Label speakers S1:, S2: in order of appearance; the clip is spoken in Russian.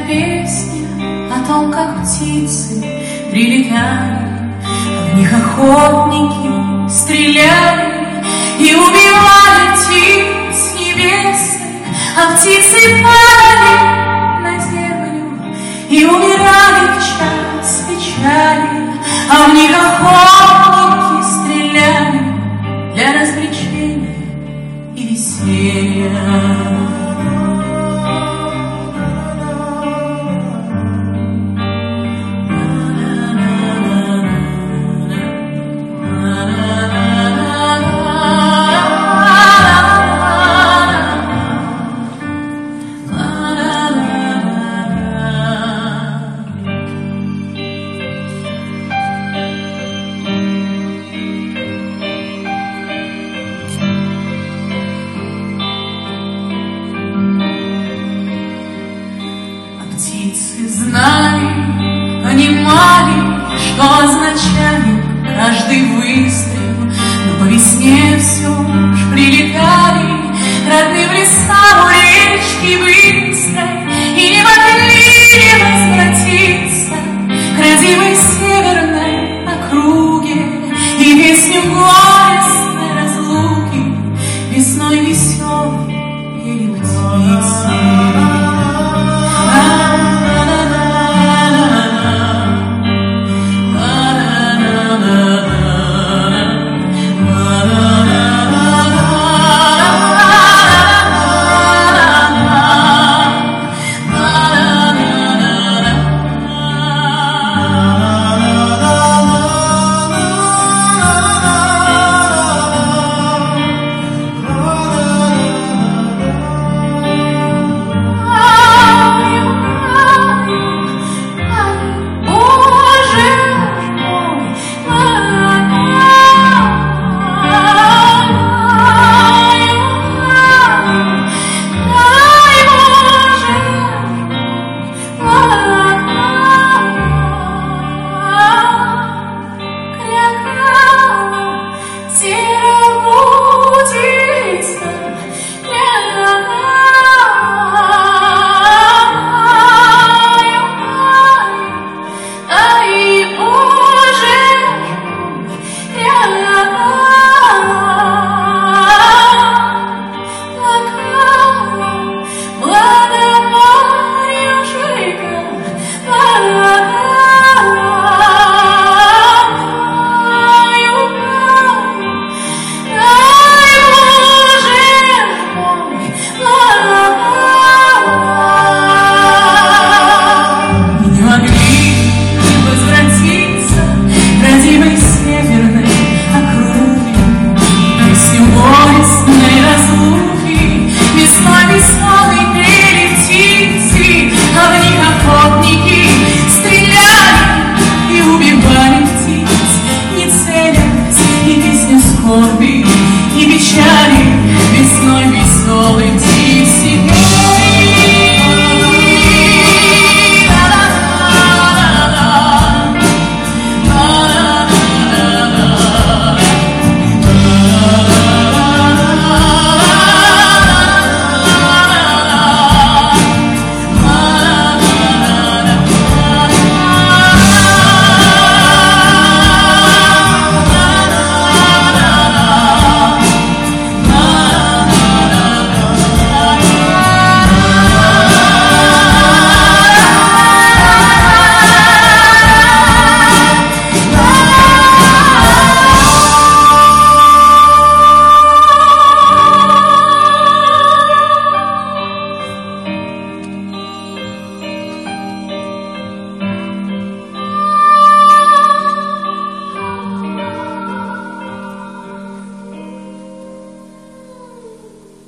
S1: песня о том, как птицы прилетали, в них охотники стреляли и убивали птиц небесных, а птицы падали на землю и умирали в час печали, а в них охотники стреляли для развлечения и веселья. Птицы знали, понимали, что означает каждый выстрел, но по весне все ж прилетали родным лесам у речки быстрой и не могли возвратиться к родимой северной округе и песню горестной разлуки весной веселой пели птицы. И печали весной веселой